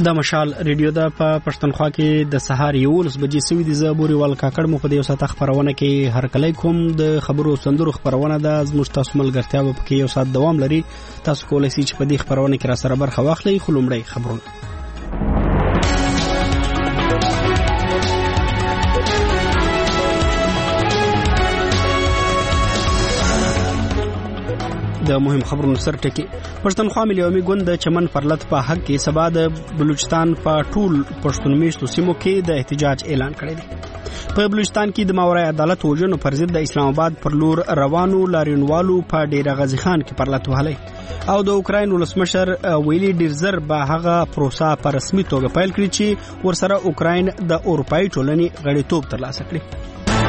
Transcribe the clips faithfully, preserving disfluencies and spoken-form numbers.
د مشال ریډیو د په پښتونخوا کې د سهار یولس بجې سوي د زبوري ول کاکړ مو په دې وسات خبرونه کې هر کله کوم د خبرو سندرو خبرونه د زموږ تاسو ملګرتیا په کې یو سات دوام لري. تاسو کولای شئ چې په دې خبرونه کې را سره برخه واخلئ. خلومړی خبرونه د مهم خبرونو سر ټکی. پښتونخوا ملي عوامي ګوند د چمن پرلط په حق کې سبا د بلوچستان په ټول پښتون میشتو سیمو کې د احتجاج اعلان کړی دی. په بلوچستان کې د ماورای عدالت وژنو پر ضد د اسلام آباد پر لور روانو لاریونوالو په ډیره غازی خان کې پرلط وهلی او د اوکراین ولسمشر ویلي ډیر زر به هغه پروسه په رسمي توګه پیل کړي چې ورسره اوکراین د اروپایي ټولنې غړیتوب ترلاسه کړي.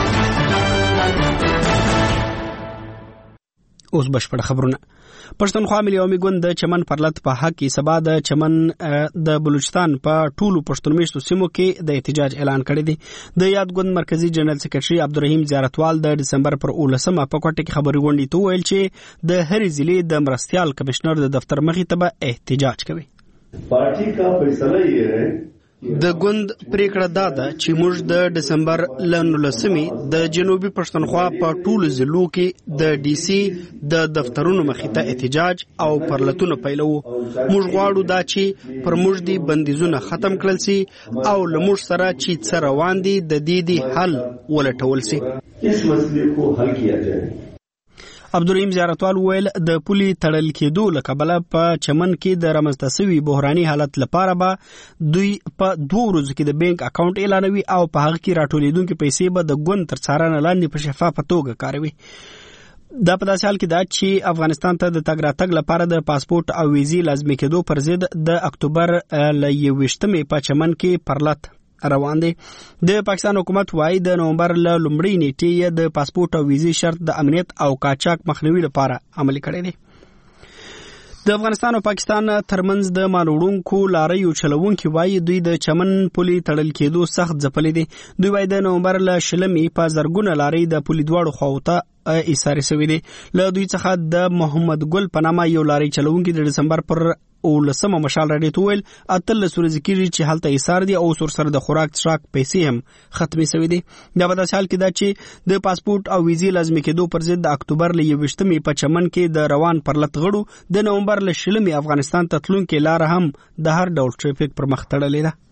اوس بشپړ خبرونه. پښتونخوا ملي عوامي ګوند د چمن پرلط په حق کې سبا د چمن د بلوچستان په ټولو پښتون میشتو سیمو کې د احتجاج اعلان کړی دی. د یاد ګوند مرکزی جنرال سکرټري عبدالرحیم زیارتوال د دسمبر پر اولسمه په کوټه کې خبري غونډې ته ویل چې د هرې ضلع د مرستيال کمشنر د دفتر مخې ته به احتجاج کوي. پارټي کا فیصله یې ہے د ګوند پریکړه دا ده چې موږ د دسمبر لنولسمې د جنوبي پښتونخوا په ټولو ضلعو کې د ډي سي د دفترونو مخې ته احتجاج او پرلتونه پیلو. موږ غواړو دا چې پر موږ دي بندیزونه ختم کړل سي او لموږ سره چې څه روان دي د دې دي حل ولټول سي. اس مسلې کو حل کیا جائے. عبدالرحیم زیارتوال ویل د پولی تړل کېدو لکبله په چمن کې د رامنځته شوي بحراني حالت لپاره به دوی په دوه ورځو کې د بانک اکاونټ اعلانوي او په هغه کې راټولېدونکې پیسې به د ګوند تر څارنې لاندې په شفافه توګه کاروي. دا په داسې حال کې ده چې افغانستان ته د تګ راتګ لپاره د پاسپورت او ویزې لازمي کېدو پر ضد د اکتوبر له یوویشتمې په چمن کې پرلط روان دي. د پاکستان حکومت وايي د نومبر له لومړۍ نیټې د پاسپورت او ویزې شرط د امنیت او قاچاق مخنیوي لپاره عملي کړی دی. د افغانستان او پاکستان ترمنځ د مالوړونکو لاریو چلوونکي وايي دوی د چمن پولي تړل کېدو سخت ځپلې دي. دوی وايي د نومبر له شلمې په زرګونه لاري د پولي دواړو خواوته ایساري شوي دي. له دوی څخه د محمد ګل په نامه یو لاري چلوونکي د دسمبر پر اولسمه مشال راډیو ته ویل اتلس ورځې کېږي چې هلته ایثار دي او سره د خوراک څښاک پیسې هم ختمې شوي دي. دا په داسې حال کې ده چې د پاسپورت او ویزې لازمي کېدو پر ضد د اکتوبر له یوویشتمې په چمن کې د روان پرلط غړو د نومبر له شلمې افغانستان ته تلونکې لاره هم د هر ډول ټریفیک پر مخ تړلې ده.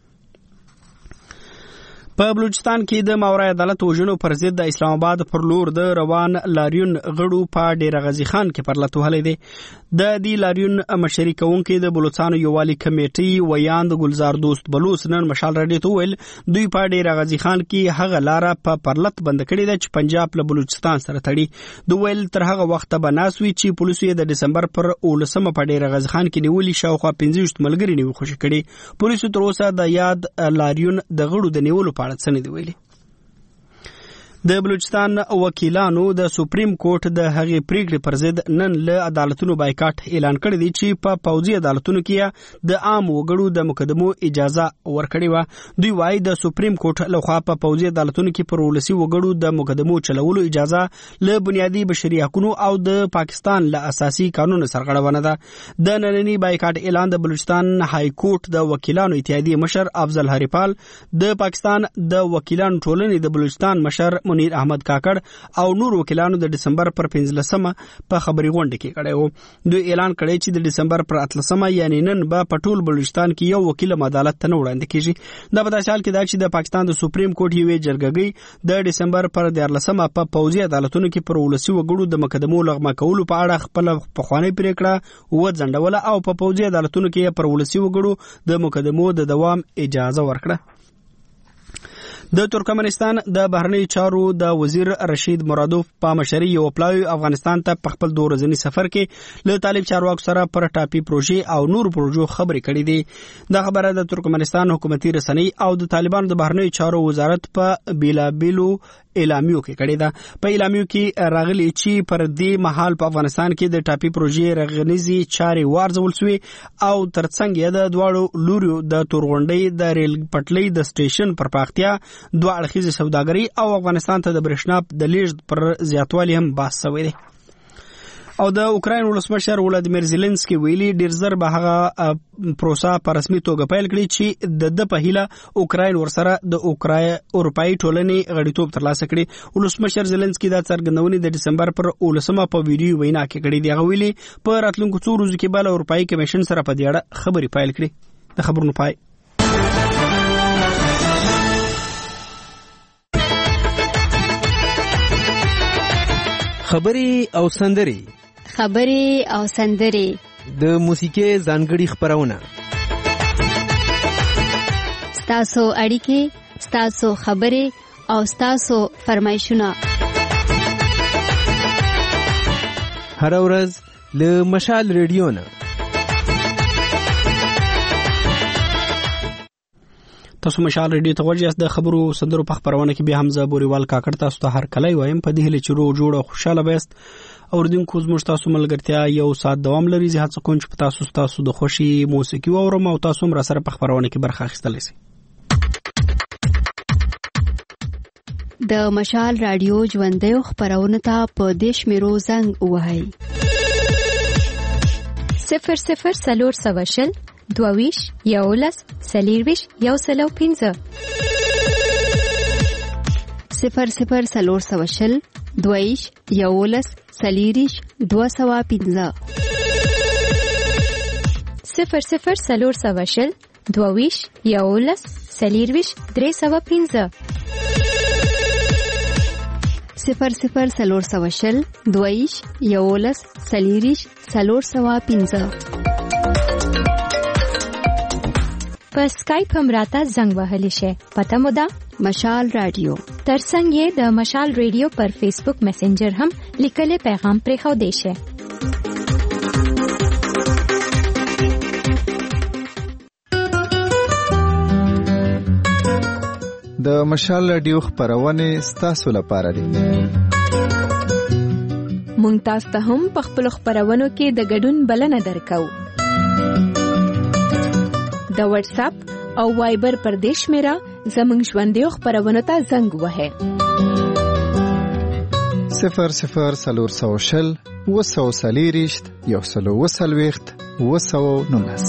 په بلوچستان کې د ماورای عدالت وژنو پر ضد د اسلام آباد پر لور د روان لاریون غړو په ډیره غازی خان کې پرلط وهلی دی. د دې لاریون مشري کوونکي د بلوچستان یووالي کمیټې ویاند ګلزار دوست بلوچ نن مشال راډیو ته ویل دوی په ډیره غازی خان کې هغه لاره په پرلط بند کړې ده چې پنجاب له بلوچستان سره تړي. دوی ویل تر هغه وخت به ناسوي چې پولیسو د دسمبر پر اولسمه په ډیره غازی خان کې نیولي شاوخوا پنځه ملګري نیول خوشي کړي. پولیسو تر اوسه د یاد لاریون د غړو د نیولو په اړه څه نه دی ویلي. د بلوچستان وکیلانو د سپریم کورټ د هغې پریکړې پر ضد نن له عدالتونو بایکاټ اعلان کړی دی چې په پوځي عدالتونو کې د عام وګړو د مقدمو اجازه ورکړې وه. دوی وایي د سپریم کورټ لخوا په پوځي عدالتونو کې پر ولسي وګړو د مقدمو چلولو اجازه له بنیادي بشري حقوقو او د پاکستان له اساسي قانون سرغړونه ده. د ننني بایکاټ اعلان د بلوچستان های کورټ د وکیلانو اتحادیې مشر افضل هریپال، د پاکستان د وکیلانو ټولنې د بلوچستان مشر منیر احمد کاکړ او نور وکیلانو د دسمبر پر پنځلسمه په خبري غونډه کې کړی و. دوی اعلان کړی چې د دسمبر پر اتلسمه یعنی نن به په ټول بلوچستان کې یو وکیل عدالت ته نه وړاندې کیږي. دا په داسې حال کې ده چې د پاکستان د سپریم کورټ یوې جرګې د دسمبر پر دیارلسمه په پوځي عدالتونو کې پر ولسي وګړو د مقدمو لغوه کولو په اړه خپل پخوانۍ پریکړه وځنډوله او په پوځي عدالتونو کې پر ولسي وګړو د مقدمو د دوام اجازه ورکړه. د ترکمنستان د بهرنی چارو د وزیر رشید مرادوف په مشرۍ یو پلاوی افغانستان ته په خپل دوه ورځني سفر کې له طالب چارواکو سره پر ټاپي پروژې او نور پروژو خبرې کړې دي. دا خبره د ترکمنستان حکومتي رسنۍ او د طالبانو د بهرنی چارو وزارت په بیلابیلو اعلامیو کې کړې ده. په اعلامیو کې راغلي چې پر دې مهال په افغانستان کې د ټاپي پروژې رغنیزي چارې وارزول شوې او ترڅنګ یې د دواړو لوريو د تورغونډۍ د ریل پټلۍ د سټیشن پر پراختیا، دوه اړخیزه سوداګري او افغانستان ته د برېښنا د لیږد پر زیاتوالي هم بحث شوی دی. او د اوکراین ولسمشر ولادیمیر زيلنسکي ویلي ډیر زر به هغه پروسه په رسمي توګه پیل کړي چې د د په هیله اوکراین ورسره د اوکراین اروپאי ټولنې غړیتوب ترلاسه کړي. ولسمشر زيلنسکي دا څرګندونې د دسمبر پر ولسمه په ویډیو وینا کې کړې دی. هغه ویلي په راتلونکو څو ورځو کې بل اروپאי کمیشن سره په دې اړه خبرې پیل کړي. د خبرونو پای خبري او سندري خبري او سندري د موسیقي ځانګړي خبرونه ستاسو اړیکې ستاسو خبري او ستاسو فرمایشونه هر ورځ له مشال ریډیو نه. تاسو مشال ریډیو ته ورجاست. د خبرو سندرو په خبرونه کې به حمزه بوريوال کاکړ تاسو ته هر کله وایم په دې هله چرو جوړه خوشاله بیست اوردونکو زموږ تاسو ملګرتیا یو ساعت دوام لري. زه هڅه کوم چې تاسو تاسو د خوشي موسیقي اورم او تاسو هم را سره په خبرونه کې برخه اخیستلی شئ. د مشال رادیو ژوندۍ خبرونه ته په دیش میرو زنګ وهاي صفر صفر سلور سواشل دوویش یولس سلیرویش یو سلو پینزه صفر صفر سلور سواشل دوویش یولس سلیریش دو سوا پینزه صفر صفر سلور سواشل دوویش یولس سلیرویش درې سوا پینزه صفر صفر سلور سواشل دوویش یولس سلیریش سلور سوا پینزه. په سکایپ هم راته زنګ وهلی شي. پته مو ده مشال رادیو. ترڅنګ یې د مشال رادیو پر فیسبوک میسنجر هم لیکلي پیغام پرې خو دی شي. د مشال رادیو خبرونه ستاسو لپاره دي. مونږ تاسو ته هم په خپل خبرونو کې د ګډون بلنه درکو. د واتس اپ او وایبر پر دیش میرا زمنګ ژوندۍ خبرونه ته زنګ وهه صفر صفر سلور سوشل وسو سلیریشت یو سلو وسلويخت وسو نونس.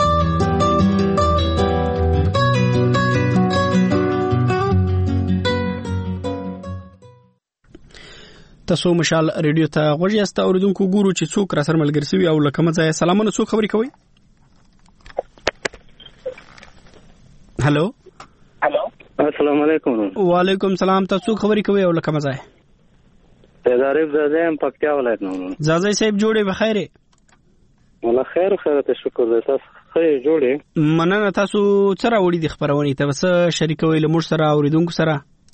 تاسو مشال ریډیو ته غوږی است اوریدونکو ګورو چې څوک را سره ملګری سوي او لکه مزه سلامونه څوک خبرې کوي. هلو هلو السلام علیکم. وعلیکم سلام. تاسو خبرې کوي او لکه مزه تدارب زاده پکتیا ولایت نو زازای صاحب جوړې بخیره. والله خیر خیر ته شکر ده. تاسو خیر جوړې مننه. تاسو سره وړي د خبرونه ته وس شریکوي له موږ سره اوریدونکو سره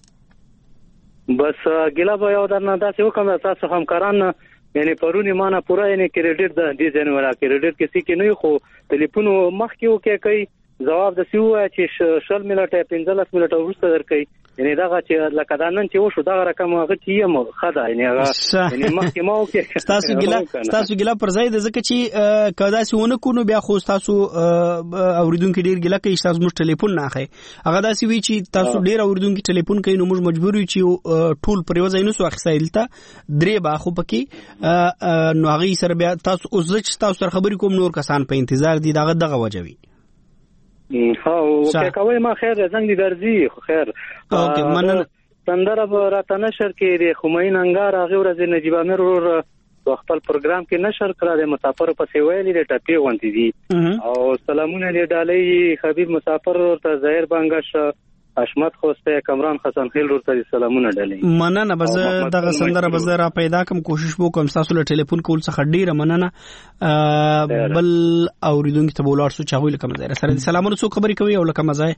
بس ګلا به یو درنه تاسو وکم تاسو همکاران یعنی پرونی مانه پورا یعنی کریډټ د دې ځنه ورا کریډټ کې سې کې نه خو ټلیفون مخ کې وکي کوي جواب د سیو چې شل منټه پنځلس منټه وروسته درکې یعنی دا چې لکه دا نن چې وشو دا رقم هغه چې یم خدا یعنی هغه یعنی مخکې ما وکي تاسو ګلا تاسو ګلا پر ځای د ځکه چې کدا سونه کو نو بیا خو تاسو اوریدونکو ډیر ګلا کوي تاسو موږ ټلیفون نه اخی هغه داسې وی چې تاسو ډیر اوریدونکو ټلیفون کوي نو موږ مجبور یو چې ټول پر یو ځای نو سو اخیسایلته درې با خو پکې نو هغه سره بیا تاسو اوس چې تاسو سره خبرې کوم نور کسان په انتظار دي دغه دغه وجوي. ها اوکې کوي ما خیر زنګ دي درځي خو خیر اوکې مننه. سندره به راته نشر کې د خمین انګار هغه ورځ نجیب امیر ور خپل پروګرام کې نشر کړه د مسافر په سیویلې د ټپی غونډې دي او سلامونه دې ډالۍ حبیب مسافر ته ظاهر بنگش اشمت خوسته کمران حسن خیل ورته سلامونه ډالۍ. مننه. بس دغه سندره بس را پیدا کوم کوشش وکم تاسو له ټلیفون کول څخه ډیره مننه. بل اوریدونکو ته بولار سو چاوي لکه مزه سره سلامونه څو خبرې کوي او لکه مزه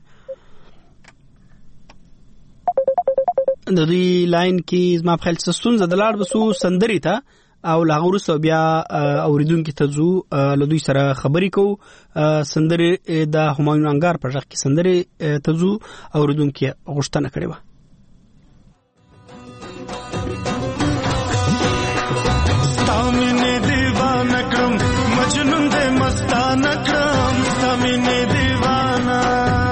د دې لاین کې زما په خیال څه د لاړ بسو سندري ته او لاغورس بیا اوریدونکو ته زو له دوی سره خبرې کو سندري د همایون انګار په ځخ کې سندري ته زو اوریدونکو غوښتنه کړې و. ستامینه دیوانه کړم مجنون دې مستانه کړم ستامینه دیوانه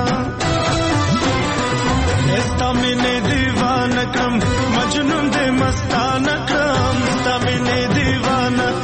ستامینه دیوانه کړم مجنون دې مستانه کړم ستامینه دیوانه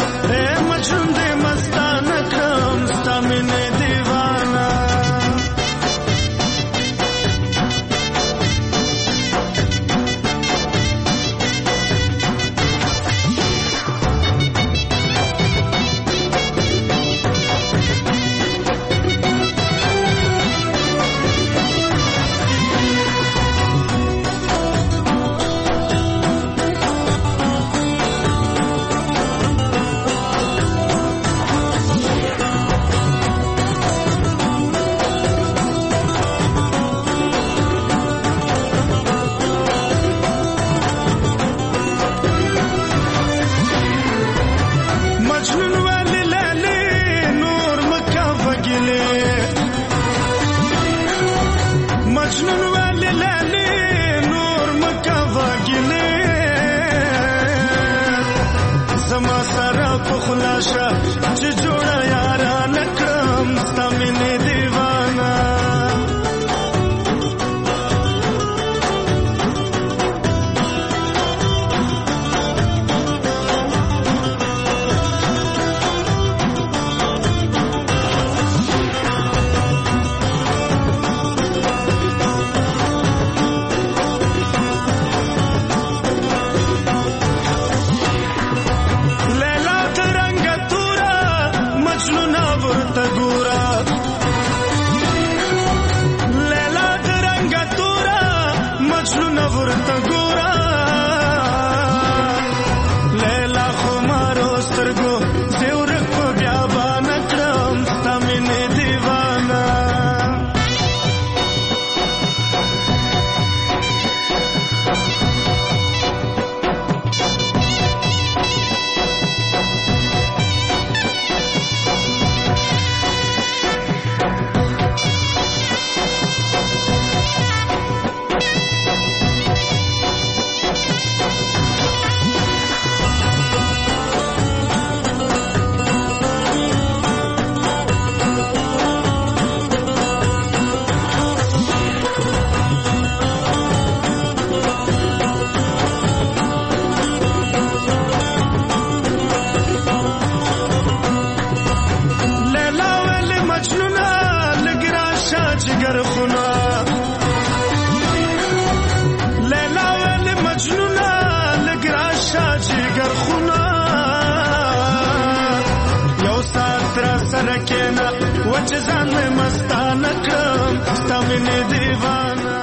وچ ځان مې مستانه کړم ستا مینې دیوانه.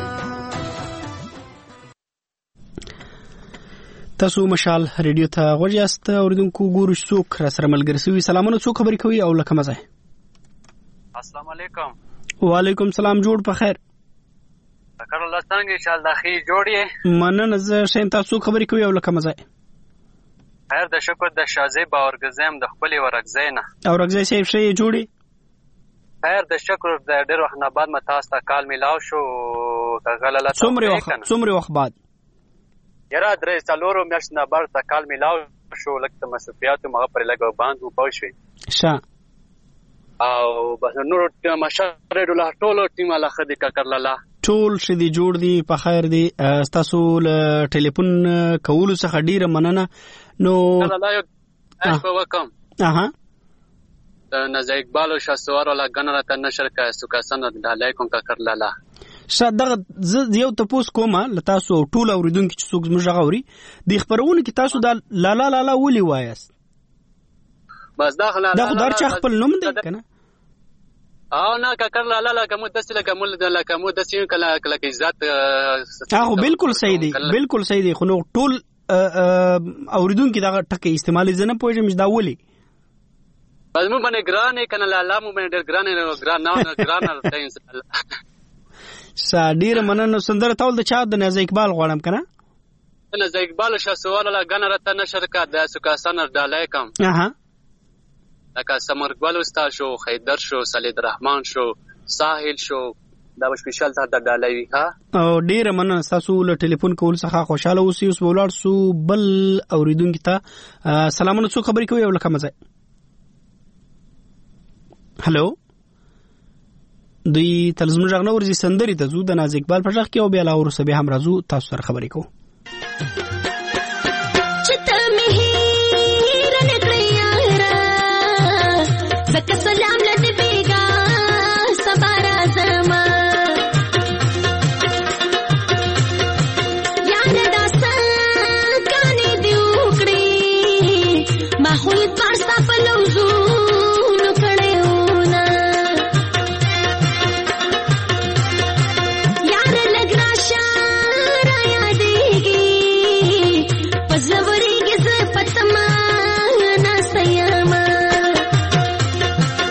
تاسو مشال ریډیو ته غوږ یاست. اوریدونکو ګورو څوک را سره ملګری شوي. سلامونه، څوک خبرې کوي او له کومه ځای؟ السلام علیکم. وعلیکم سلام، جوړ په خیر. کار الله څنګه انشاءالله داخی جوړی مننه. زه شین تاسو خبرې کوي او له کومه ځای؟ خیر د شکر د شازي باورګزم د خپل ورګزای نه. اورګزای شي شي جوړی. خیر د شکر د ډېر وخت نه بعد متاستا کال میلاو شو. غلله څومره وخت څومره وخت بعد؟ یاره درې څلورو میاشتو نه بعد تا کال میلاو شو. لکه مصرفیات مغه پر لګو باندې پوه شوي شه او بس نور مشره ډول ټولو ټیم الله خدي ککرلاله ټول شدي جوړ دي په خیر دي. تاسو له ټلیفون کولو څخه ډیره مننه. نو الله یو تاسو وکم اها نزا اقبال او شاسوار ولا غنره ته نشر کا سوکاسن د علیکم ککرلاله. شاده یو تاسو کومه ل تاسو ټول اوریدونکو چې څوک زموږ غوړي د خبرونه کې تاسو د لا لا لا لا ولي وایست بس داخله دا خدای چا خپل نوم دی کنه او نه ککر لا لا کوم دسه لکه مول د لکه مو دسه کله کله عزت هغه بالکل صحیح دی بالکل صحیح دی. خو نو ټول اوریدونکو دا ټکه استعمال زنه پوهیږم دا ولي بس مو باندې ګران کنه لا لا مو باندې ګران نه ګران نه ګران نه ان شاء الله. ساډیر مننه. سندره تول د چا د نزا اقبال غواړم کنه نزا اقبال شاسوال ولا غنره ته نشر کا د سوکاسن د علیکم اها لکه سمر اقبال استاد شو، خیدر شو، سلید رحمان شو، ساحل شو، دا سپیشل ته د ډالوي ها او ډیر مننه. تاسو له ټلیفون کول څخه خوشاله اوسئ. اوس ولر سو بل اوریدونکو ته سلامونه، څو خبرې کوي او لکه مزه. هالو دوی تلزم ژغنه ورزي سندري ته زو د ناز اقبال په ژغ کې او بیا لا ورسه به هم راځو تاسو سره خبرې کوو. سلام لد بیگا سبارا زما یار داسا کانی دیوکڑی ما خوی پارستا پلوزو نکڑے ہونا یار لگنا شارا یادیگی پزوری گز پتما نا سیاما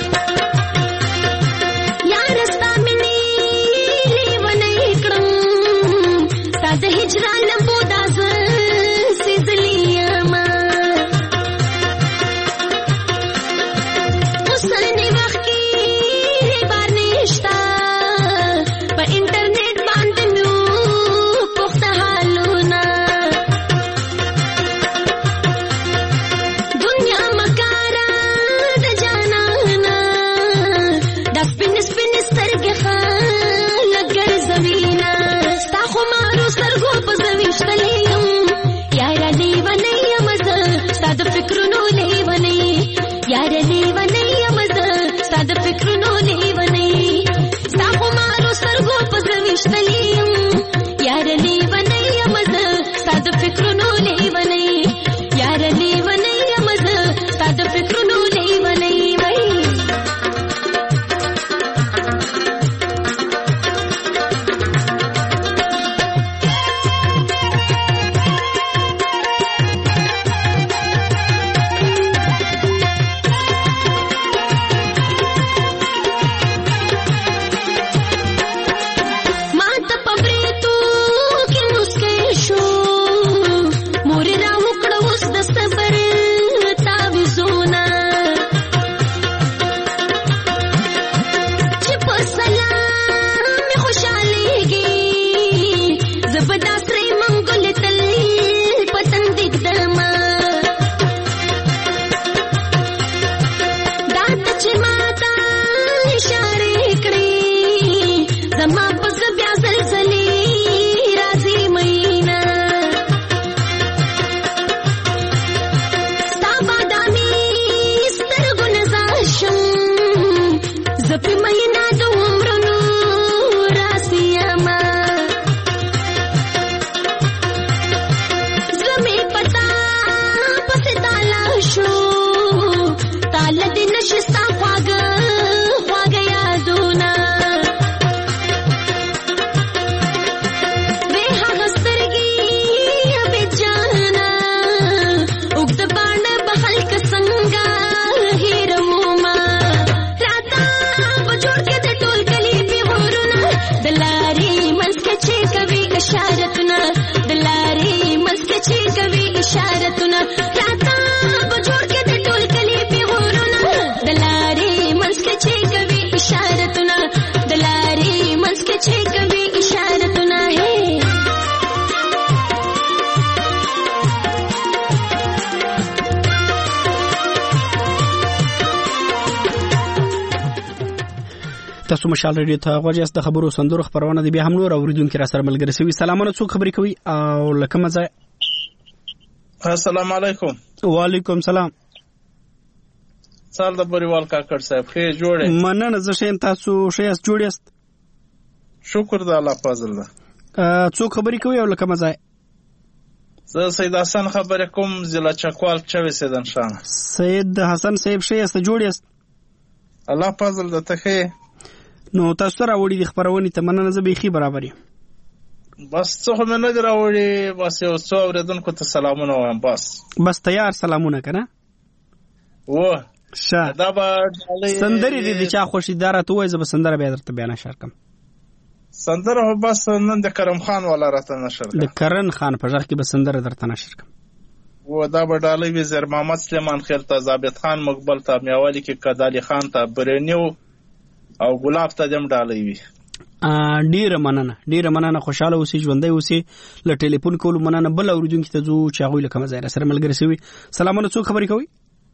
تاسو مشال ریډیو ته غوږ د خبرو صندوق خبرونه دی بیا هم نور اوریدونکو را سره ملګری شوی. سلامونه، څوک خبرې کوي او لکه مزه؟ السلام علیکم. وعلیکم سلام. سال د بریوال کاکړ صاحب خې جوړه مننه. زه شین تاسو شې اس جوړ یاست؟ شکر د الله فضل ده. څوک خبرې کوي او لکه مزه؟ زه سید حسن خبرې کوم، ضلع چکوال چوي سیدن شان. سید حسن صاحب شې اس جوړ یاست؟ الله فضل ده. ته نو تاسو راوړي د خبرونې ته مننه. زه بيخي برابر یم. بس څه هم نه راوړي، بس یو څو اوریدونکو ته سلامونه وایم. بس بس تیار سلامونه کنه و شه. دا به سندري دي چا خوشیدار ته وای زب سندره به درته بیان شرکم. سندره بس نن د کرم خان والا راته نشر د کرن خان په ځخ کې به سندره درته نشر کوم. و دا به ډالۍ وزیر محمد سلیمان خیل ته، ضابط خان مقبل ته، میاوالی کې کدالی خان ته، برنیو او ګلاب ته دم ډالۍ وي. ډیره مننه، ډیره مننه. خوشاله اوسې، ژوندۍ اوسې. له ټلیفون کولو مننه. بل اوریدونکو ته زو چې هغه لکه مزه سره ملګری شوی. سلامونه، څوک خبرې کوي؟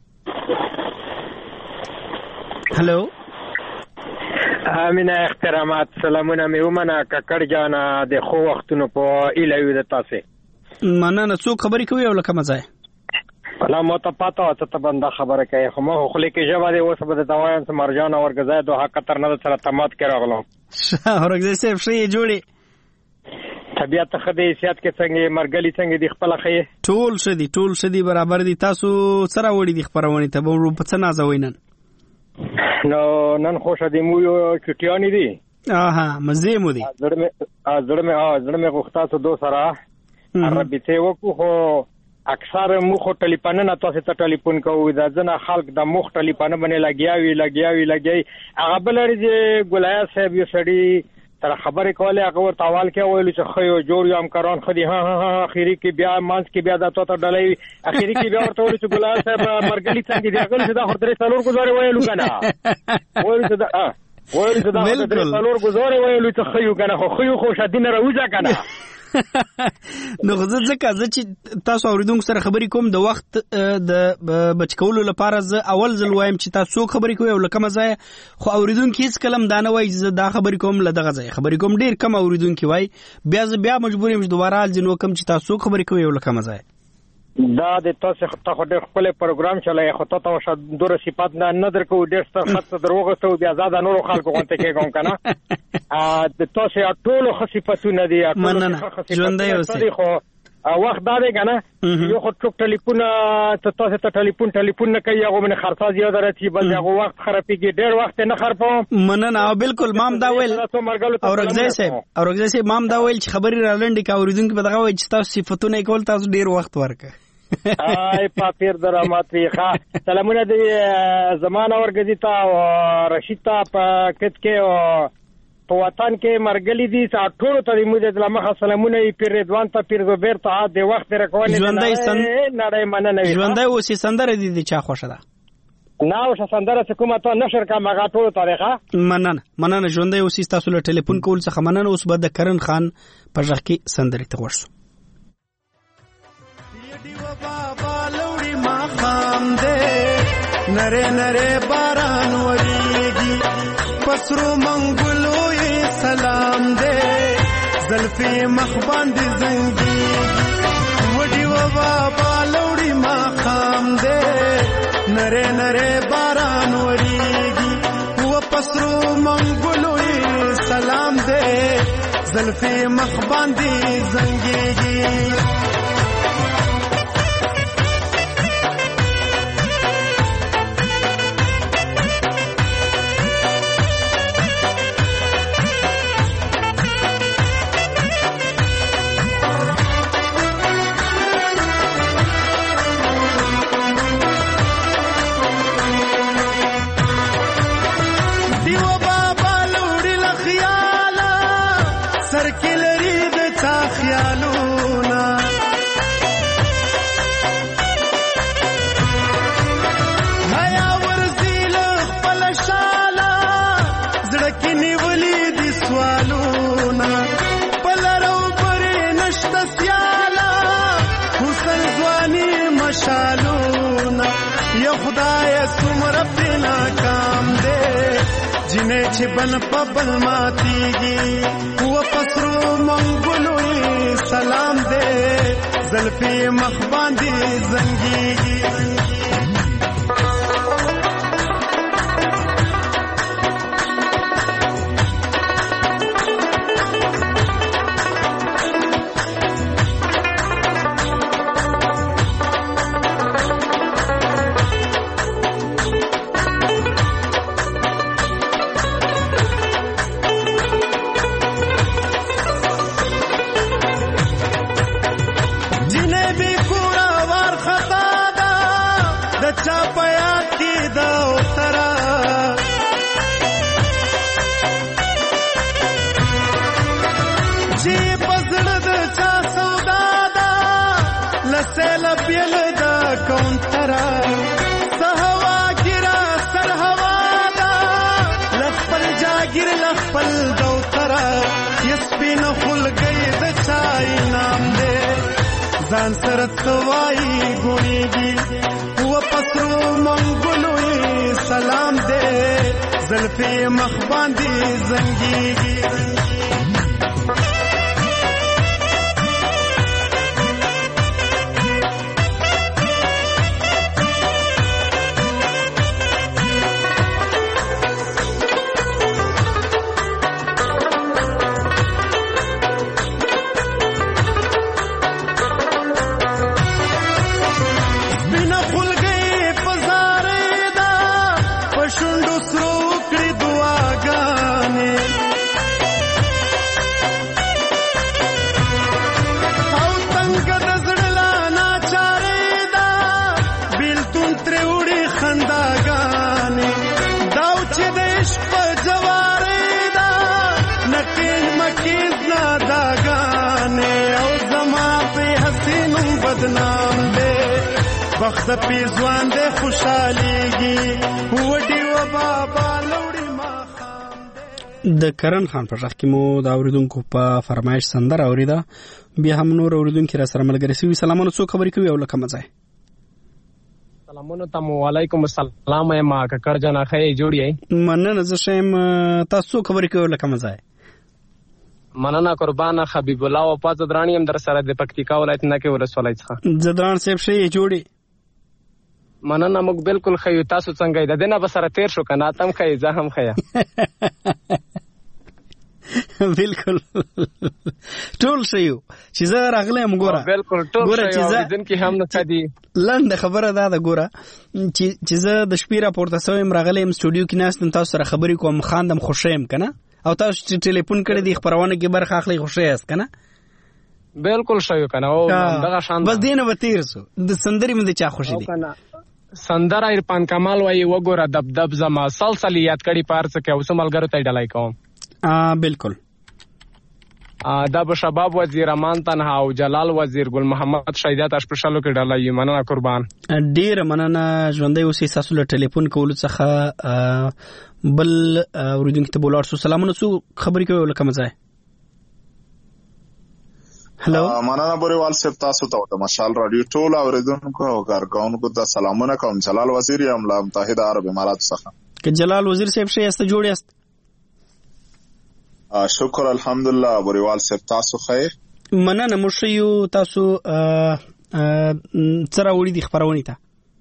هلو امینه احترامات. سلامونه مې ومنه ککړ جانا د خو وختونو په ایلوي د تاسو مننه. څوک خبرې کوي او لکه مزه؟ ولا مو ته پاته ته ته بنده خبره کوي خو مو خو لیکي جواب دی اوس به د دوايان سم مرجان اور غزا دوه قطر نه سره تمات کې راغلم. اورګزې سیف شي جوړي طبيعت خدای سيادت کې څنګه مرګلي څنګه دی خپل خې ټول شدي ټول شدي برابر دي. تاسو سره وړي د خبرونه ته به په څه نازوینن؟ نو نن خوشا دی مو یو چټیانی دی. اها مزه مو دی. زړه مې زړه مې اه زړه مې غوښتا ته دو سره عربي ته وکړو خو اکثر مخ ټلیفون نه تاسو ته ټلیفون کوو دا ځنه خلک د مخ ټلیفون باندې لګیاوي لګیاوي لګي هغه بل لري ګولیا صاحب یو سړی تر خبرې کوله هغه ورته اول کې ویل چې خو یو جوړ یم کارون خدي ها ها اخیری کې بیا مانس کې بیا د توته ډلې اخیری کې بیا ورته ویل چې ګولیا صاحب مرګلی څنګه دی هغه چې دا خطرې څلور گزارې ویلو کنه ویل چې دا ویل چې دا خطرې څلور گزارې ویلو چې خو یو کنه خو یو خو شدینه راوځه کنه. نو زه ځکه زه چې تاسو اوریدونکو سره خبرې کوم د وخت د بچکولو لپاره زه اول ځل وایم چې تاسو خبرې کوئ او لکه مزه خو اوریدونکو هیڅ کلم دا نه وایي زه دا خبرې کوم له دغه ځای خبرې کوم. ډیر کم اوریدونکو وایي بیا زه بیا مجبور یم چې دوباره ځینو کوم چې تاسو خبرې کوئ او لکه مزه دا د تاسو ته ډېر خپل پروګرام چلای خو ته شاید دوره صفات نه نه درکو ډېر ستر خط دروغه ته بیا زاد نور خلکو غونته کېږم کنه ا د تاسو ټول خصيفتونه دي مننه ژوندۍ اوسئ خو وخت دا دی کنه یو خو ټوک ټلیفون ته تاسو ته ټلیفون ټلیفون نه کوي هغه من خرڅا زیاده راځي بل هغه وخت خرابېږي ډېر وخت نه خرپم. مننه او بالکل مام دا ویل اورګزای صاحب اورګزای صاحب مام دا ویل چې خبري را لنډي کا اوریدونکو به دغه وایي چې تاسو صفاتونه کول تاسو ډېر وخت ورکه آی پاپیر درامات ریخه. سلامونه دی زمانه ورګزی تا رشید تا پکټ کې او په وطن کې مرګلی دي ټول ته موږ د لمخه سلامونه پیر رضوان ته پیر زبیر ته د وخت رکوونه ژوندۍ سن نړۍ مننه ژوندۍ اوسې سندره دي د چا خوښه ده نه او سندره څه کومه ته نشر کا مغه ټول تاریخه مننه مننه ژوندۍ اوسې تاسو له ټلیفون کول څخه مننه. اوس به د کرن خان په ځخ کې سندره ته ورسو. مقام دے نرے نرے باران وریگی پسرو منگلو یہ سلام دے زلفی مخبان دی زنگی وڈی و بابا لوڑی مقام دے نرے نرے باران وریگی و پسرو منگلو یہ سلام دے زلفی مخبان دی زنگی جنې چې بل په بل ماتیږي و پسرو منګلو سلام دې زلفي مخ باندې زنګيږي ځان سره توای ګونیږي و پسرو منګلو سلام دې زلفي مخ باندې زنګيږي وخت په ځوان دې خوشاليږي وډي و بابا لوري ما خان د کرن خان په ځخ کې مو دا اوریدونکو په فرمایش سندر اوریدا بیا هم نور اوریدونکو را سره ملګری سوي سلامونه څو خبرې کوي او لکه مزه سلامونه تاسو وعلیکم السلام ما ککړ جنا خې جوړی مننه زه شم تاسو خبرې کوي لکه مزه مننه قربانه حبیب الله او پات درانی هم در سره د پکتیکا ولایت نه کې ورسولای څخه زدران صاحب شي جوړی مننه موږ بالکل خیو تاسو څنګه د دینه به سره تیر شو کنه تم خې زه هم خیا بالکل ټول شیو چې زه راغلم ګوره بالکل ټول شیو دین کې هم نه کدي لاند خبره ده دا ګوره چې چې زه د شپې را پورته سوم راغلم سټوډیو کې ناستم تاسو سره خبرې کوم خاندم خوشیم کنه او تاسو چې ټلیفون کړی دی خبرونه کې برخه اخلي خوشی است کنه بالکل شیو کنه او دغه شان بس دینه به تیر سو د سندري مې چا خوشی دی سندر ایرپان کمال وای وګوره دب دب زما سلسلیات کړي پارڅ کې اوس ملګرو ته ډلای کوم ا بالکل ا د شباب وزیر امان تنها او جلال وزیر ګل محمد شهیدات اشپشالو کې ډلای مننه قربان ډیر مننه ژوندۍ اوسې تاسو له ټلیفون کول څخه بل اوریدونکو ته بولار سو سلامونه سو خبرې کوي لکه مزه هلو مننه بوريوال صاحب تاسو ته د مشال رادیو ټول اوریدونکو او کارګونکو ته سلامونه کوم جلال وزیر یم له متحده عرب امارات څخه که جلال وزیر صاحب شي است جوړ است شکر الحمدلله بوريوال صاحب تاسو خیر مننه مشيو تاسو سره وړي دي خبرونه ته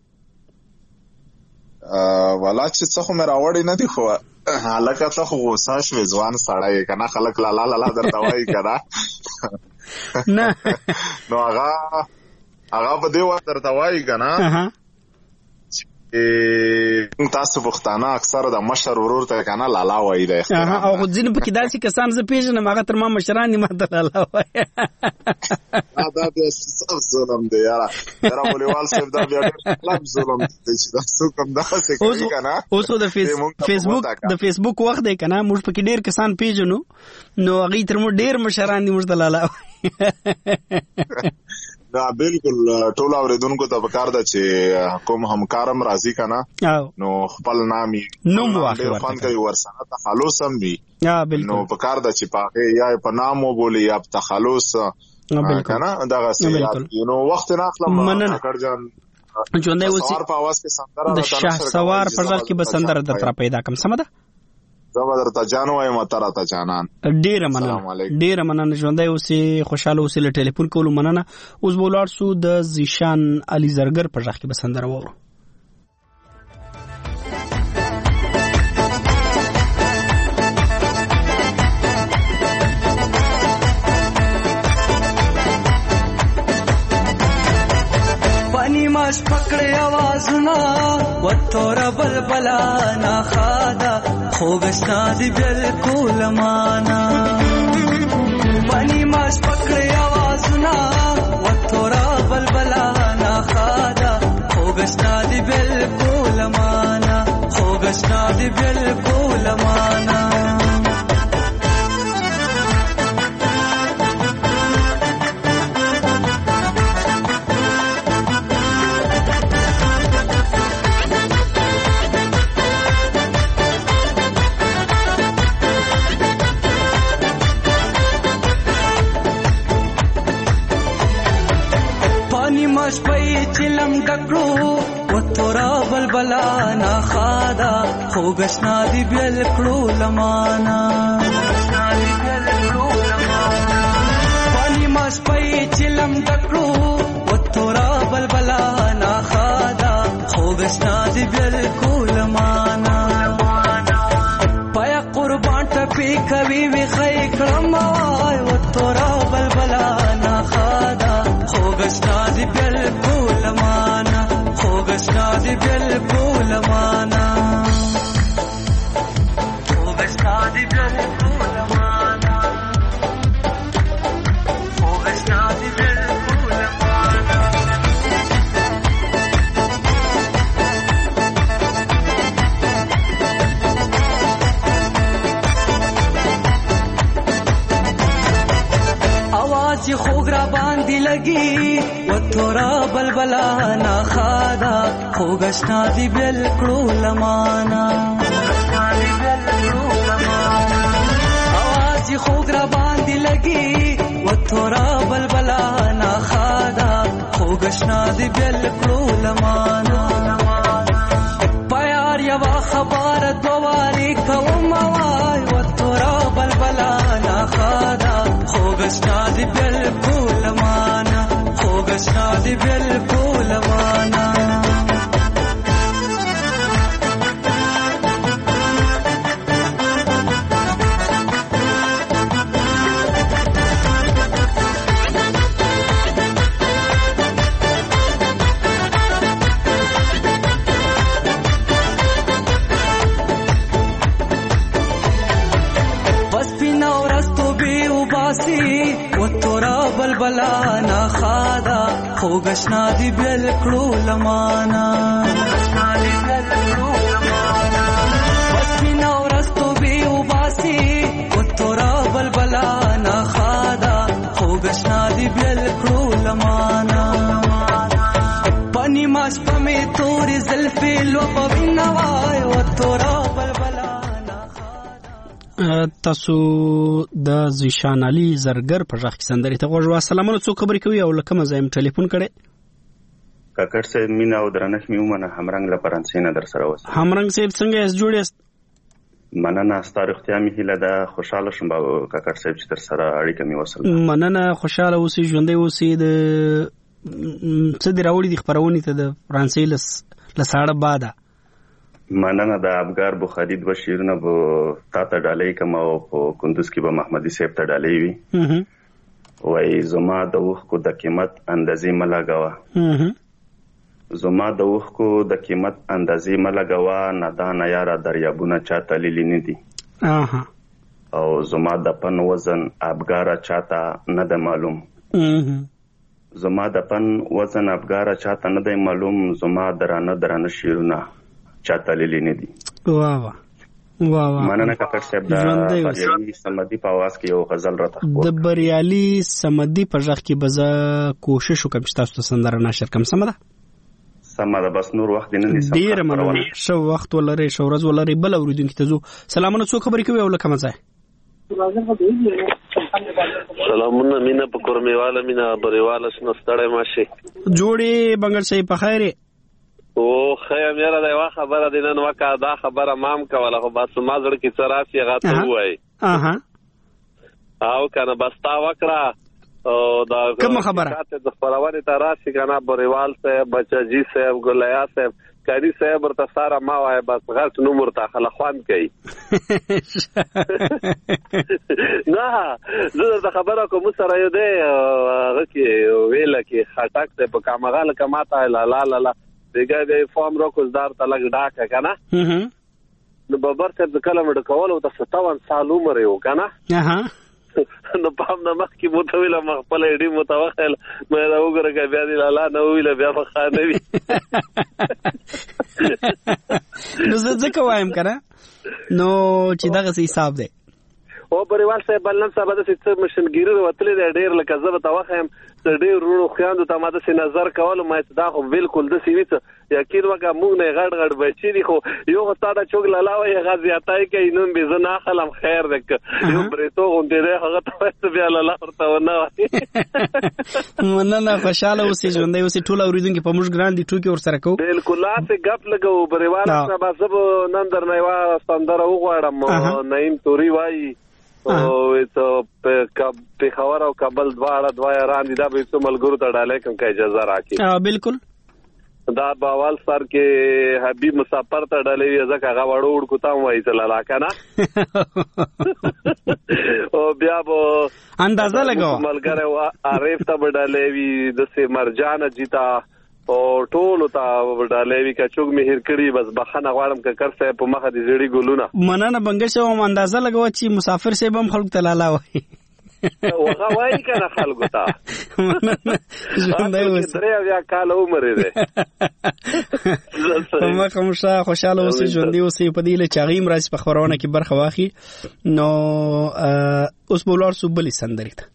ولا چې څه خو مې راوړی نه دی خو هلکه ته خو غوسه شوې ځوان سړی کنه خلک لالا لالا درته وایي کنه نه نو هغه هغه په دې وخت درته وایي کنه تاسو پښتانه اکثر د مشر ورور ته کنه لالا وایي دی او خو ځین په کې داسې کسان زه پیژنم هغه تر ما مشران دي ماته لالا وایي دا بیا څه ظلم دی یاره یاره بولیوال صاحب دا بیا ډېر ظلم دی چې تاسو کوم داسې کوي کنه اوس د فیسبوک د فیسبوک وخت دی کنه موږ په کې ډېر کسان پیژنو نو هغه تر مو ډېر مشران دي موږ ته لالا دا بالکل ټول اوریدونکو ته پکار ده چې کوم همکارم راضی کنه نو خپل نامي نوم واخلي خپل کوي ورسره تخلص هم وي نو پکار ده چې پاکه یا په نام وبولي یا په تخلص کنه دا غسه نو وخت نه اخلم کړ جان ژوندۍ اوسې سوار په आवाज کې سندره د شاه سوار پر ځخ کې به سندره در پیدا کوم سم ده زه به درته جان وایم ته راته جانان. ډېره مننه ډېره مننه ژوندی اوسې خوشحاله اوسې. له ټلیفون کولو مننه. اوس به ولاړ سو د زیشان علي زرګر په غږ کې به سندره واورو. ماش پکړې आवाजونه وتوره بلبلا نه خادا خوګشنا دی بالکل معنا پانی ماش پکړې आवाजونه وتوره بلبلا نه خادا خوګشنا دی بالکل معنا خوګشنا دی بالکل معنا ماش پي چلم ډکړو وتورا بلبلا نه خادا خوګشنا دی بالکل لمانا پانی ماش پي چلم ډکړو وتورا بلبلا نه خادا خوګشنا دی بالکل لمانا پیا قربان ټپي کوي وی خې کړم وای وتورا بلبلا نه خادا خوګشنا دی بالکل معنا خوګشنا دی بالکل معنا خوګشنا دی بالکل معنا خوګشنا دی بالکل معنا आवाज خوګ را باندې لګي وتورا بلبلا نه خادا خوګشنا دی بالکل معنا आवाज خوګ را باندې لګي وتورا بلبلا نه خادا خوګشنا دی بالکل معنا پیار یوا خبر دوالي کوم وای وتورا بلبلا نه خادا خوګشنا دی بالکل معنا خوګشنا دی بالکل معنا وتورا بلبلا نه خادا خوګشنا دی بالکل معنا وسپینا ورستو بي وباسي وتورا بلبلا نه خادا خوګشنا دی بالکل معنا پانی ماش پمه توري زلفي لو پوینوای وتورا بلبلا تاسو د زیشان علي زرګر په ځخ کې سندري ته غوښوا. سلامونه څو خبرې کوي او لکه مزایم ټلیفون کړي کاکړ صاحب مینا او درنښ میومنه همرنګ له فرانسې نه در سره وس. همرنګ صاحب څنګه یې جوړ یاست؟ مننه ستاره اختیار می هله ده خوشاله شم کاکړ صاحب چې در سره اړیکه می وصل. مننه خوشاله اوسې ژوندې اوسې. د څه دی راوړي د خبرونې ته د فرانسې لساړه باده مننه د ابګار بخاری د شیرونه بو تا ته ډالۍ کوم او په کندوز کې به محمدي صاحب ته ډالۍ وي وای زما د وخ کو د قیمت اندازې ملګوا زما د وخ کو د قیمت اندازې ملګوا ندان یاره دریابونه چاته لیلی نه دي او زما د پن وزن ابګار چاته نه د معلوم زما د پن وزن ابګار چاته نه د معلوم زما درانه درانه شیرونه چاته لیلی نه دي. واه واه واه واه مننه کاکړ صاحب د بریالي سمدي په आवाज کې یو غزل راته خو د بریالي سمدي په ځخ کې بزا کوشش وکم چې تاسو ته سندره نشر کم سمده سمده بس نور وخت نه دي ډیر مننه شو وخت ولري شو ورځ ولري بل اوریدونکو ته زو سلامونه څو خبرې کوي او لکه مزه سلامونه مینا په کورمیواله مینا بریواله شنو ستړی ماشي جوړي بنگل صاحب په خیره او خیر یاره دا یو خبره دی نن وکړه دا خبره مام کوله خو بس ما زړه کې څه راسي هغه ته ووایي اها او کنه بس تا وکړه او دا کومه خبره د خبرونه ته راسي کنه بریوال صاحب بچجی صاحب ګلیا صاحب کاری صاحب ورته ساره ما وای بس غلط نمبر ته خلخوان کوي نه زه د خبره کوم سره یو دی هغه کې ویل کې خټک ته په کامغاله کماته لا لا لا دغه د فارم روکوزدار ته لګ ډاکه کنه نو بابر ته د کلم د کول او د ستاون سال عمر یو کنه اها نو پام نه مخ کې متویل مخبل ډی متوخل مې دا وګره کې بیا دی لاله نو ویل بیا خانه وی نو زه ځکه وایم کنه نو چې دغه حساب دی او بریوال صاحب بلن صاحب د څه مشنګیری وتلې ډېر لکه زه ته واخم ډېر ورو خیاندو ته ماده سي نظر کول مې دا خو بالکل د سیویت یقین وکړه موږ نه غړ غړ بچی دي خو یو ستاده چوک لالاوي غزياتای کوي نو به زه نه خلم خیر دک یو برېتو غونډې ده هغه ته بیا لاله ورته ونه وای مننه خوشاله اوسې ژوندې اوسې ټول اوریدونکو په موږ ګران دي ټوکی ور سره کو بالکل لاس غپ لګو بریوال صاحب زب نن در نه وا ستندر وغواړم نعیم توري وای او ته په خبر او کابل دواړه دواړه راندې دا به څو ملګرو ته ډالې کوم کې اجازه راکړي ها بالکل دا باوال سر کې حبیب مسافر ته ډالې ځکه هغه وړو وړو ته وایي ته لالا کنه او بیا به اندازه لګاو ملګری وا عارف ته ډالې وی د سه مرجان جیتا او ټول ته ډالې وی کچوګ مهر کړي بس بخنه غواړم ک کر څه په مخه دي زړی ګلونه مننه بنګ شو اندازه لګاو چې مسافر سه بم خلق ته لالا وای وغه وای کنه خلکو ته ژوندۍ اوس درې بیا کال عمر دی ما کوم شاه خوشاله اوسې ژوندۍ اوسې په دې له چاغیم راځي په خبرونه کې برخه واخی نو اوس بولار صوبلي سندري ته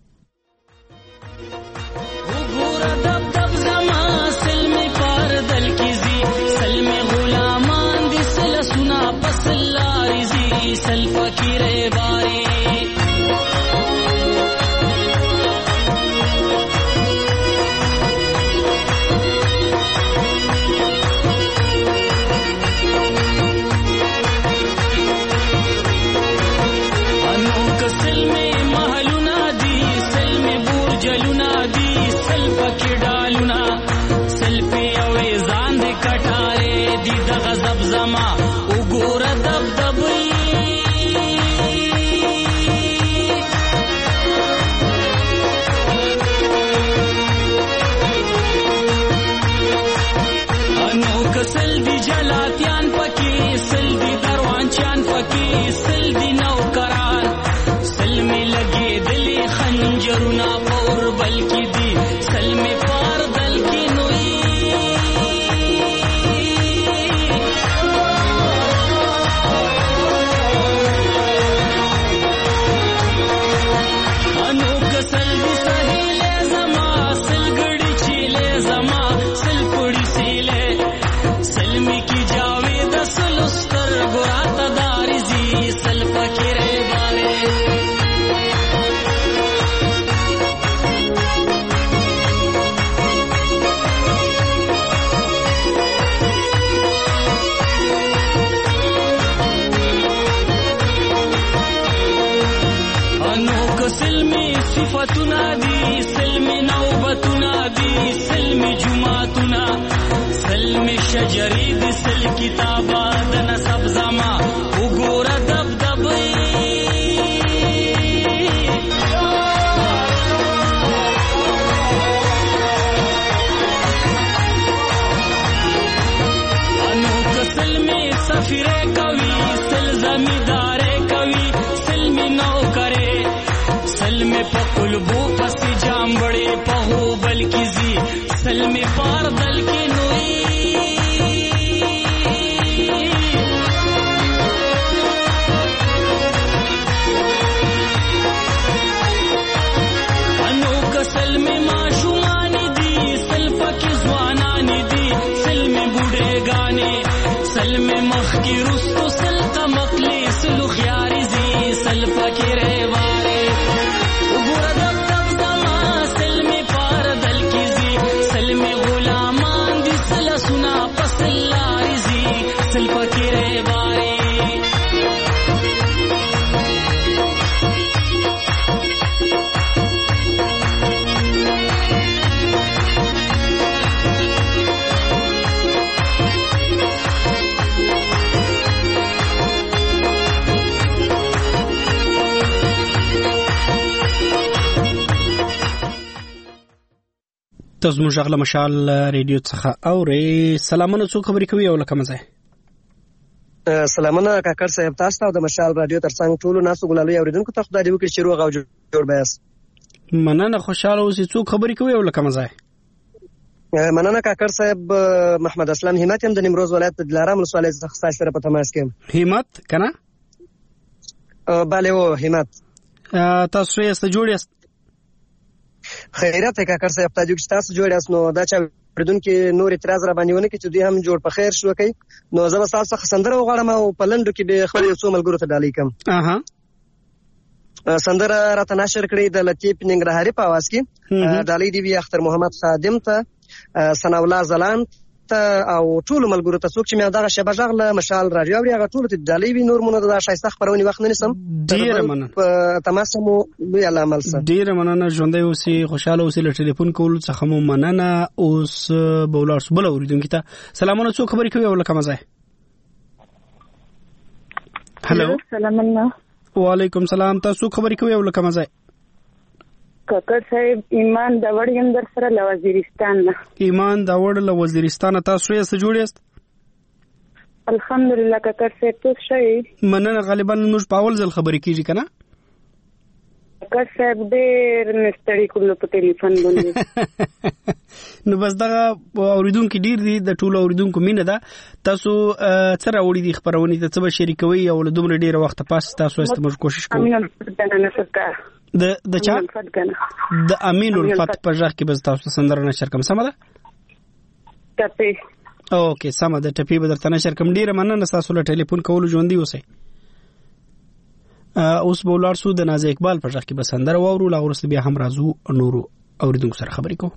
شجری دسل کتابا دن سب زما وګور دب دب انو کسل می سفیر کوي سل زمیدار کوي سل می نو کرے سل می پکل بو پس جام بڑے پهو بلکی زی سل می پار دل کی نوئی کی رستو سل تمقلی سلو خیاری زی سل فکرے وارے گورا دب دب زمان سل میں پار دل کی زی سل میں غلامان دی سل سنا تاسو موږ غل مشال ریډیو څخه اورې سلامونه څو خبرې کوي او لکه مزه سلامونه کاکړ صاحب تاسو ته د مشال رادیو ترڅنګ ټولو ناسو ګلالي اوریدونکو ته خدای دې وکړي چې روغ او جوړ بیاس مننه خوشاله اوسې څو خبرې کوي او لکه مزه مننه کاکړ صاحب محمد اسلام همت هم د نیمروز ولایت د دلارام ولسوالۍ څخه تاسو سره په تماس کې همت کنه bale o همت تاسو یې ست جوړ یاست خیرات کاکړ صاحب تاسو چې تاسو جوړ یاست نو دا چې پردون کې نور اعتراض را باندې ونه کې چې دوی هم جوړ په خیر شو کوي نو زه به تاسو څخه سندره وغواړم او په لندو کې به خپل یو څو ملګرو ته ډالۍ کوم اها سندره راته نشر کړی د لطیف ننګرهاري په आवाज کې ډالۍ دی وی اختر محمد خادم ته ثنا الله زلان ته او ټول ملګرو ته څوک چې مې دغه شبه ژغله مشال راډیو اوري هغه ټول ته ډالۍ وی نور مونږ د شایسته خبرونې وخت نه نسم ډیر مننه تماس مو وی علامه سره ډیر مننه ژوندۍ اوسې خوشاله اوسې له ټلیفون کول څخه مو مننه اوس بولار بل اوریدونکو ته سلامونه څو خبرې کوي او لکه مزه هلو سلام الله وعلیکم سلام تاسو خبرې کوي او لکه مزه کاکړ صاحب ایمان دا وړم در سره له وزیرستان نه ایمان دا وړ له وزیرستان تاسو یې څه جوړ یاست الحمدلله کاکړ صاحب تاسو شئ مننه غالبا موږ په اول ځل خبرې کیږي کنه کاکړ صاحب ډېر مستړی کولو په ټلیفون باندې نو بس دا اوریدونکو ډیر دي د ټولو اوریدونکو مینه ده تاسو څه راوړي دي خبرونه ته څه شریکوي او له دومره ډیره وخت پاس تاسو استمر کوشش کوئ د د چا د امین الفت په ځخ کې بس تاسو سندره نشر کوم سم ده ټپي اوکې سم ده ټپي به درته نشر کوم ډیره مننه تاسو له ټلیفون کول ژوندۍ اوسئ اوس بولار سو د ناز اقبال په ځخ کې بس سندره وورو لا ورسته بیا هم راځو نورو اوریدونکو سره خبرې کوو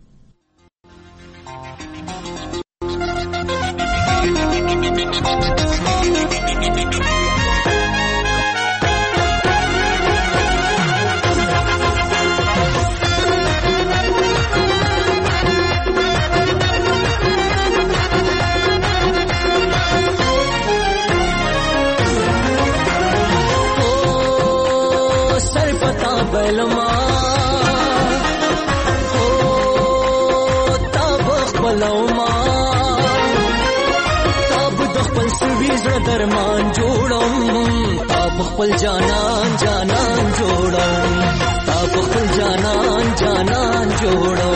بلما او تاب خپلوما تاب د خپل سوي زړه درمان جوړم تاب خپل جانان جانان جوړم تاب خپل جانان جانان جوړم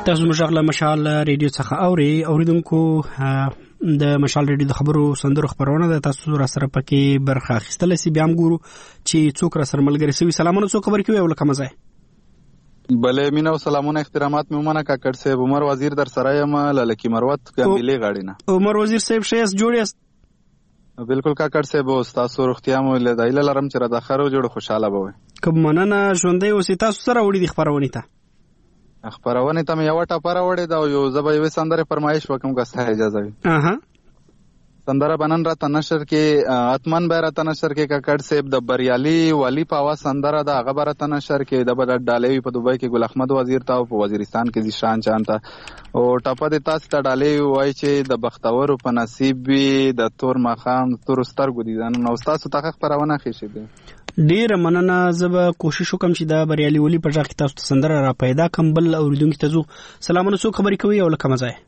تاسو مشغله مشال ریډیو څخه اوري اوریدونکو د مشال ریډیو د خبرو سندرو خبرونه د تاسو را سره پکې برخه اخیستل سي بیا ګورو چې څوک را سره ملګری سوي. سلامونه، څوک خبر کوي ولکه مزه بله مینا او سلامونه احترامات میمنه کاکړ صاحب عمر وزیر در سره یم للکی مروت کاملې غاړي نه. عمر وزیر صاحب شیس جوړیست؟ بالکل کاکړ صاحب او تاسو روغتیا مو له دایله لرم چې را داخرو جوړ خوشاله بوي. کوم مننه ژوندۍ اوسې. تاسو سره وړي د خبرونه ته خبرونه ته یو ټاپره وړي دا یو زبې وې سندره فرمایش وکم که ستا اجازه وي. اها سندره بنن را تنشر کې اتمن به را تنشر کې کاکړ صاحب د بریالي والی په आवाज سندره د هغه بر تنشر کې د بل ډالې په دوبۍ کې ګل احمد وزیر ته او په وزیرستان کې ځشان چانتا او ټاپه د تاسو ته ډالې وای چې د بختور په نصیب وي د تور مخام تور سترګو دي نو تاسو ته خبرونه خېشي دي. ډیر مننه. زه کوشش وکم چې دا بریالي والی په ځای کې تاسو ته سندره را پیدا کم. بل اوریدونکو ته زو سلامونه، څوک خبرې کوي او لکه مزه.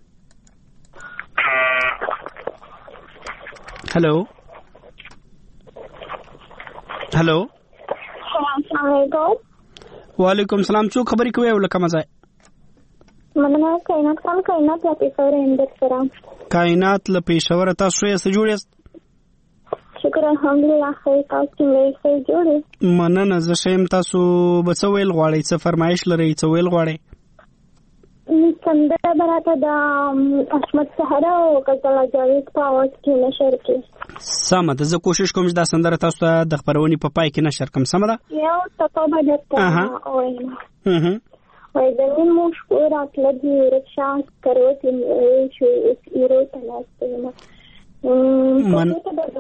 हेलो हेलो अस्सलाम वालेकुम। वालेकुम सलाम। څو खबرې کوي او لکه مزه مننه. کائنات خان کائنات له پېښور اندر سره کائنات له پېښور. تاسو یې څه جوړیست؟ شکر الحمدلله خیر. تاسو یې څه جوړی؟ مننه. زه شیم. تاسو به څه ویل غواړئ؟ څه فرمایش لرئ؟ څه ویل غواړئ؟ سندره براته د احمد سهره او غزل جاوید په اواز کې نشر کې. سمه ده. زه کوشش کوم چې دا سندره تاسو ته د خبرونې په پای کې نشر کړم. سمه ده. یو ټکو به درته وایم. هه وای د نیم شپو راتلږي رکشا کروتې شو ایرو تلاسته من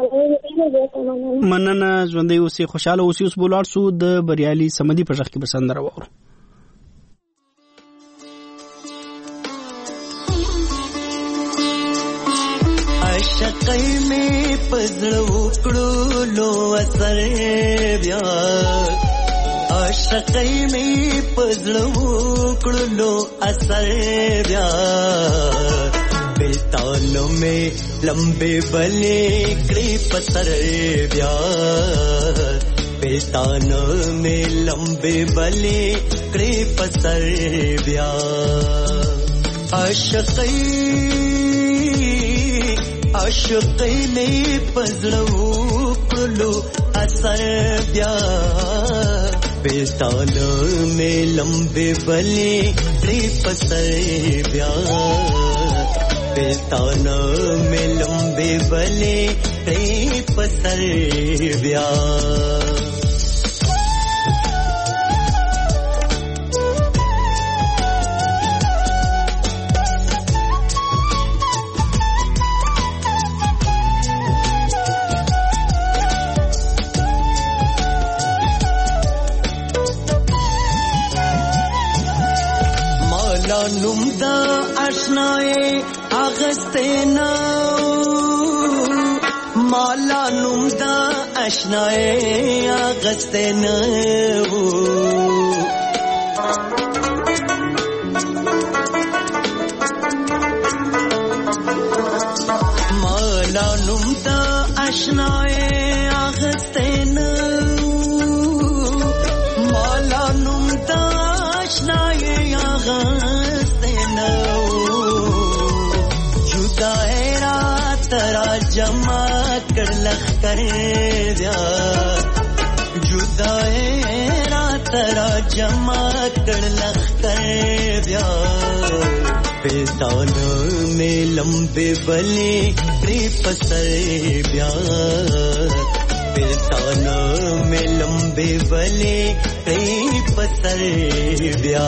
مننه. ژوندۍ اوسې، خوشاله اوسې. اوس بولاړ سو د بریالي سمدي په ځخ کې به سندره وورو. عشقای می پزړو کړو لو اثر بیا عشقای می پزړو کړو لو اثر بیا بلتانو می لمبے بلے کړي پسر بیا بلتانو می لمبے بلے کړي پسر بیا عشقای عاشقی می پزړو کړلو اثر بیا بیتانو می لمبے بلې کړې پسر بیا بیتانو می لمبے بلې کړې پسر بیا نوم دا آشنائے آغستے نو مالا نوم دا آشنائے آغستے نو مالا نوم دا آشنائے آغستے نو مالا نوم دا آشنائے آغستے جمع کر لخ کرے دیا جدائے رات را جمع کر لخ کرے دیا بیتان میں لمبے بلے پری پسر بیا بیتان میں لمبے بلے پری پسر بیا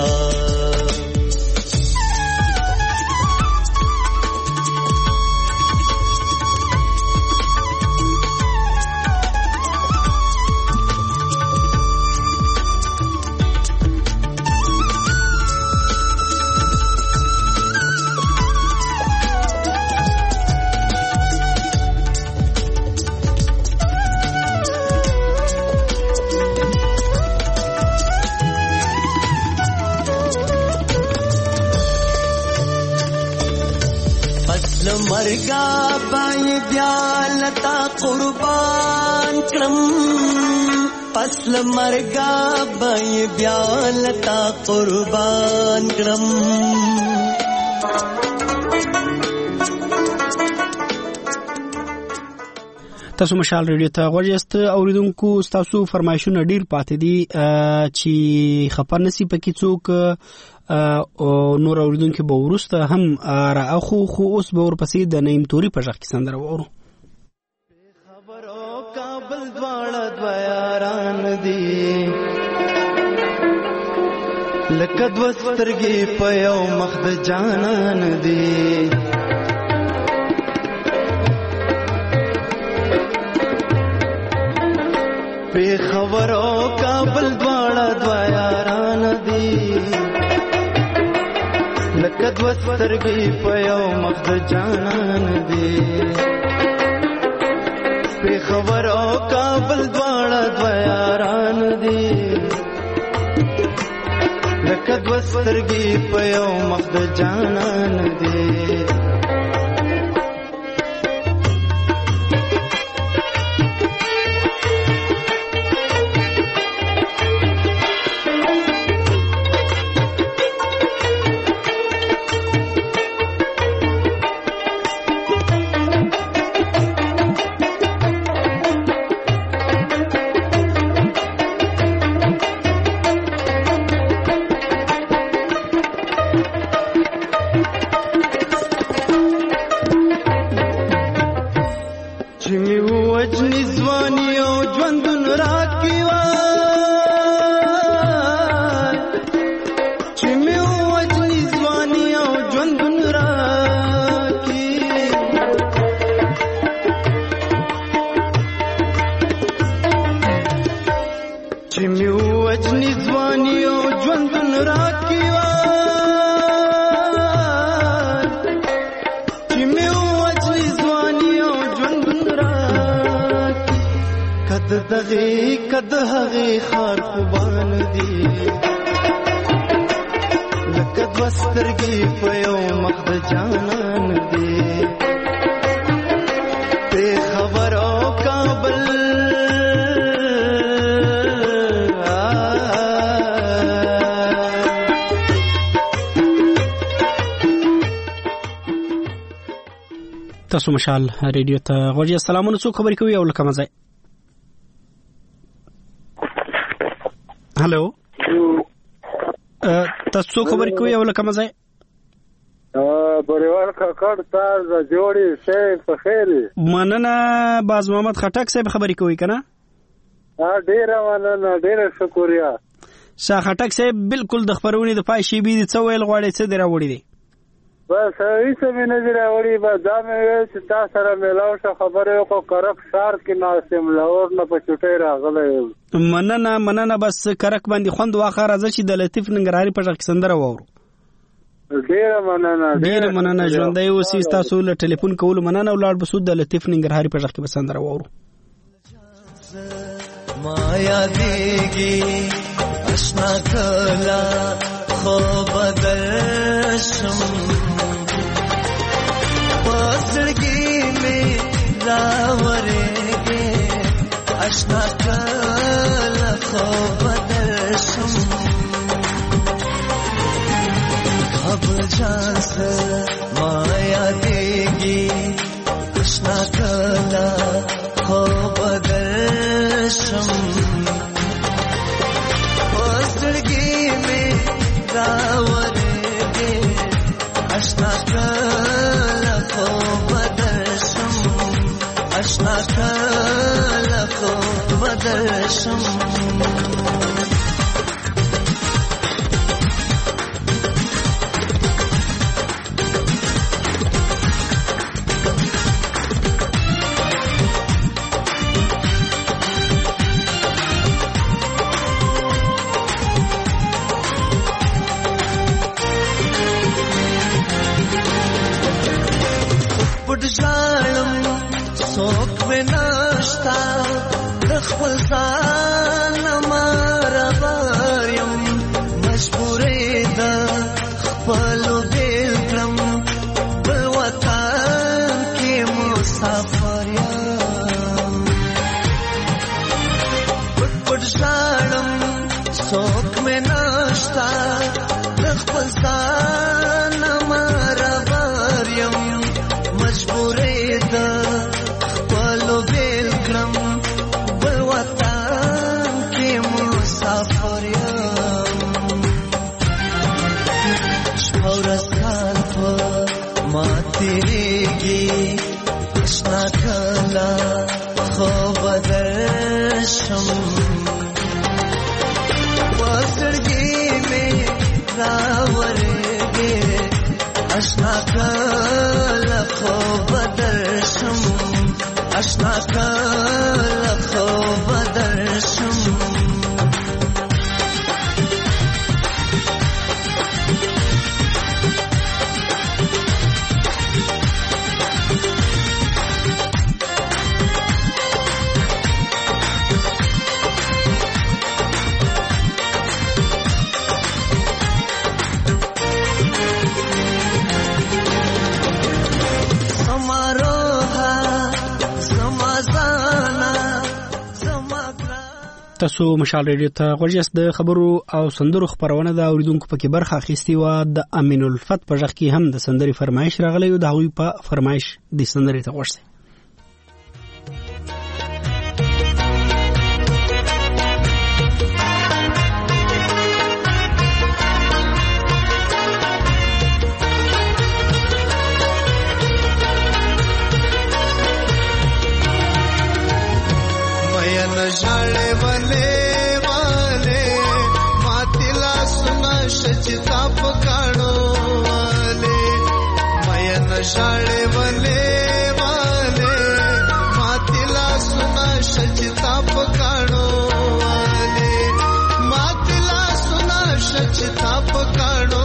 مرگا بای بیا لتا قربان کرم اصل مرګا به بیا لتا قربان کړم تاسو مشال ریډیو ته غوړیست اوریدونکو تاسو فرمایشونه ډیر پاتې دي چې خبر نسی پکې څوک او نور اوریدونکو به ورسته هم را اخو خو اوس به ورپسې د نیم توري په ځخ کې سندره وورو خبرو کابل دواړه دویاران دي لکه دو سترګې په یو مخ د جانان دي په خبرو کابل دواړه دویاران دي لکه دو سترګې په یو مخ د جانان دي په خبرو کابل دواړه دویاران دي لکه دو سترګې په یو مخ د جانان دي تاسو مشال ریډیو ته غوړی السلامونه څو خبرې کوي او لکه مزه هالو تاسو خبرې کوي او لکه مزه ا بریوال کاکړ تار د جوړي شه په خیر مننه باز محمد خټک صاحب خبرې کوي کنه ا ډیر مننه ډیر شکریا شاه خټک صاحب بالکل د خبرونې د پای شی بي د څو ویل غواړي څه دی راوړي دي بس هیڅ مې نه دی راوړي بس دا مې ویل چې تاسو سره ملاو شو خبره کو کرک شار کې ناسم لور نه په چټي راغله مننه مننه بس کرک باندې خوند واخه راځي چې د لطیف ننګرهاري په ځکه سندره وورو ډیر مننه ډیر مننه ژوندۍ اوسې تاسو له ټلیفون کول مننه ولړ بسود د لطیف ننګرهاري په ځکه سندره وورو مایا دیږي آشنا کلا خو بدل شم پسړګي می راورېږي آشنا کلا خو بدل شم خبر جان سره مایا دیږي آشنا کلا خو بدل شم پسړګي می راورېږي آشنا کلا خو بدل شم آشنا کلا خو بدل شم څوک مې نشته د خپل ځان مربر یم مجبورې ده خپلو بېل کړم بل وطن کې مسافر یم شپه ورځ کال په ما تېرېږي اشنا کله خو بدل شم وزړګي مې راورګي اشنا کله خو بدل شم اشنا کله خو بدل شم تاسو مشال ریډیو ته غوږیاست. د خبرو او سندرو خبرونه د اوریدونکو پکې برخه اخیستې و. د امین الفت په ژغ کې هم د سندري فرمایش راغلی او د هغوی په فرمایش د سندري ته غوښتي. ژړې ولې والے ماتلا سنا شچتا پکاړو والے مین ژړې ولې والے ماتلا سنا شچتا پکاړو والے ماتلا سنا شچتا پکاړو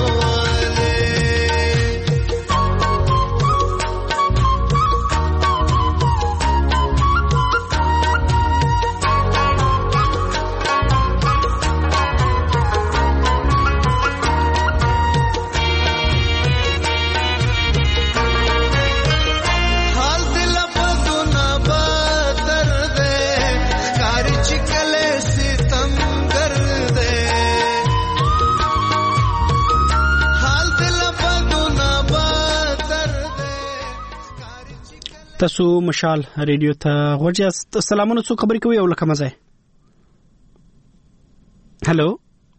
تاسو مشال ریډیو ته غوږیاست. سلامونه، څو خبرې کوي او لکه مزه. هلو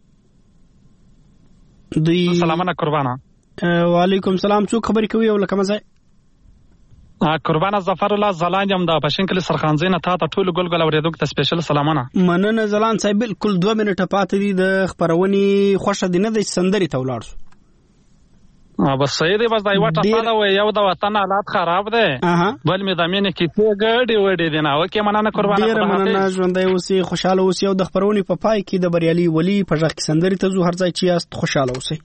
دوی سلامونه قربانه. وعلیکم سلام، څو خبرې کوي او لکه مزه. قربانه ظفر الله زلان یم د پښین کلی سرخانزینه تا ته ټول ګل ګل اوریدونکو ته سپیشل سلامونه. مننه زلان صاحب، بالکل دوه منټه پاتې دي د خبرونې خوښه دي نه د سندري ته ولاړ شو. بس صحیح دی. بس دا یو ټاپا دا وای یو د وطن حالات خراب دي بل مې د مینې کې ته ګډي وډي دي نه اوکې مننه قربانه. ډیر مننه، ژوندۍ اوسئ، خوشاله اوسئ او د خبرونې په پای کې د بریالي ولی په ژغ کې سندري ته زو هر ځای چې یاست خوشاله اوسئ.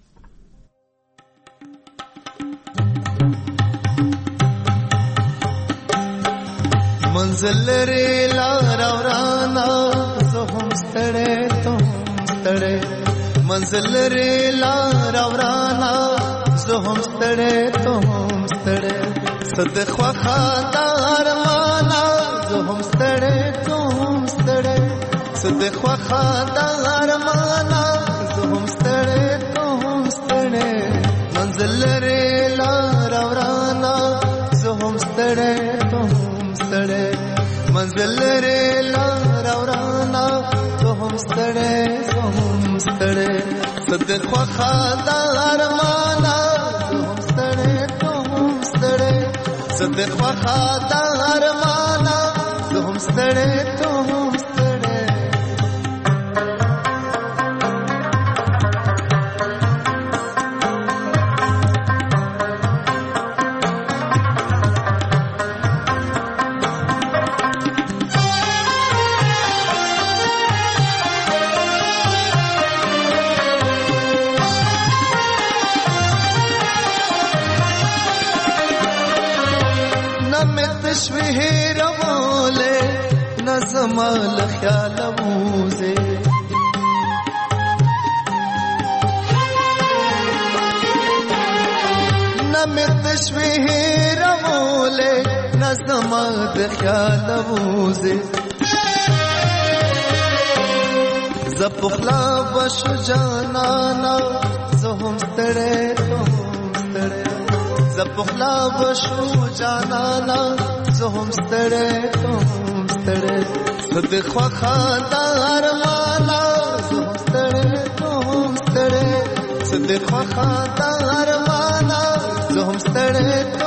منزل لري لار ورانا زه هم ستړی ته هم ستړی منزل لري لار ورانا زه هم ستړی ته هم ستړی صد خوخه د ارمانا زه هم ستړی ته هم ستړی صد خوخه د ارمانا زه هم ستړی ته هم ستړی منزل لري لار ورانا زه هم ستړی ته هم ستړی منزل لري لار ورانا زه هم ستړی زه هم ستړی صد خوخه د ارمانا صد خوخه د ارمانا زه هم ستړی ته هم ستړی. تشویه روله نظم الخیال موزه نم تشویه روله نظم الخیال موزه زپخلا بشو جانانا زهم ستړې ته هم ستړې زپخلا بشو جانانا زهم ستړې ته هم ستړې زد خوخا دار مالا زهم ستړې ته هم ستړې زد خوخا دار مالا زهم ستړې